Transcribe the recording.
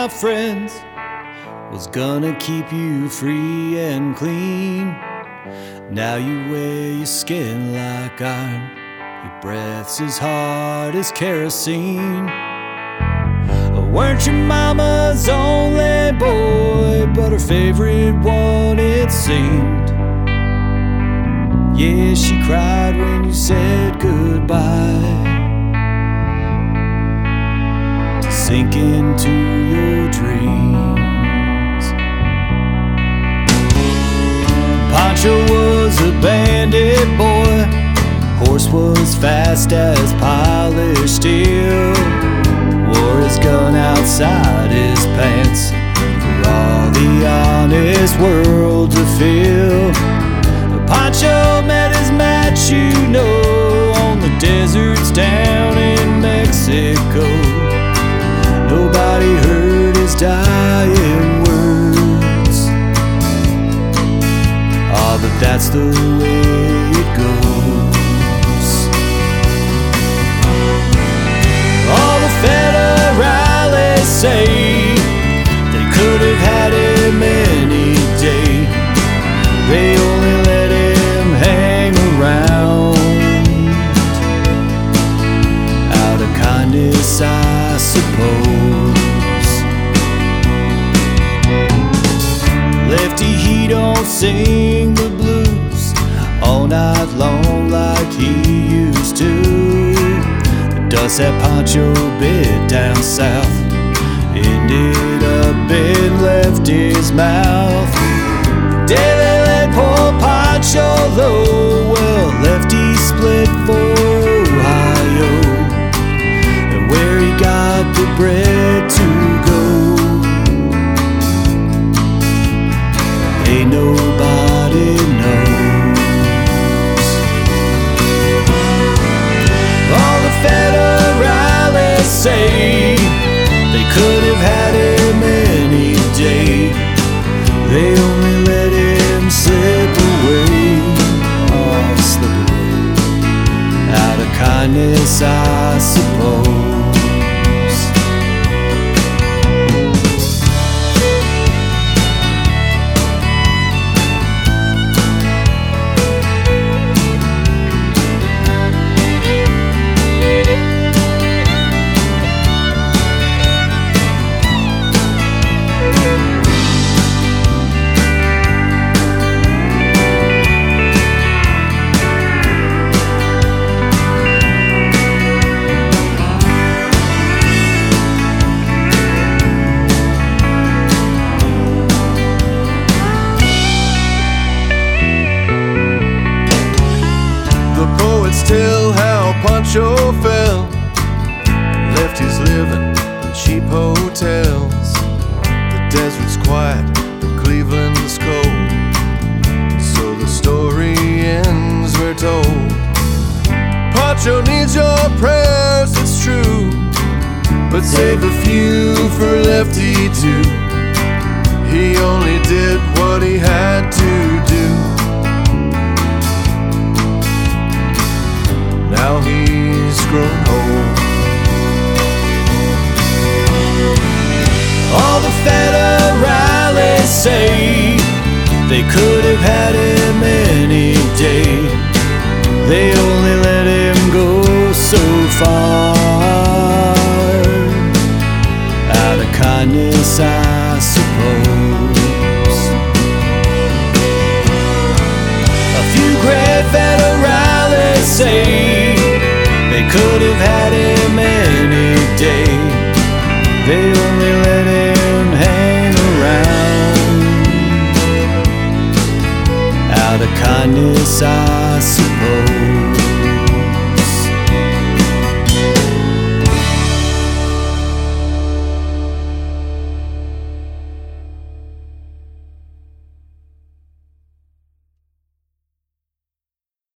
friends was gonna keep you free and clean. Now you wear your skin like iron, your breath's as hard as kerosene. Weren't your mama's only boy, but her favorite one it seemed. Yeah, she cried when you said goodbye, to sink into your dreams. Pancho was a bandit boy, horse was fast as polished steel, wore his gun outside his pants for all the honest world to feel. Pancho met his match, you know, on the deserts down in Mexico. Nobody heard his dying words. Ah, but that's the way it goes. All the federales say they could have had him any day. They only let him hang around out of kindness, I suppose. Lefty, he don't sing the blues all night long like he used to. The dust that Pancho bit down south ended up in Lefty's mouth. Day they let poor Pancho low, well, Lefty split for Ohio, and where he got the bread to go, ain't nobody knows. All the federales say they could have had him any day. They only let him slip away, oh, slip away, out of kindness, I suppose. Tell how Pancho fell, Lefty's living in cheap hotels. The desert's quiet, but Cleveland's cold, so the story ends, we're told. Pancho needs your prayers, it's true, but save a few for Lefty too. He only did what he had to do. Now he's grown old. All the federales say they could have had it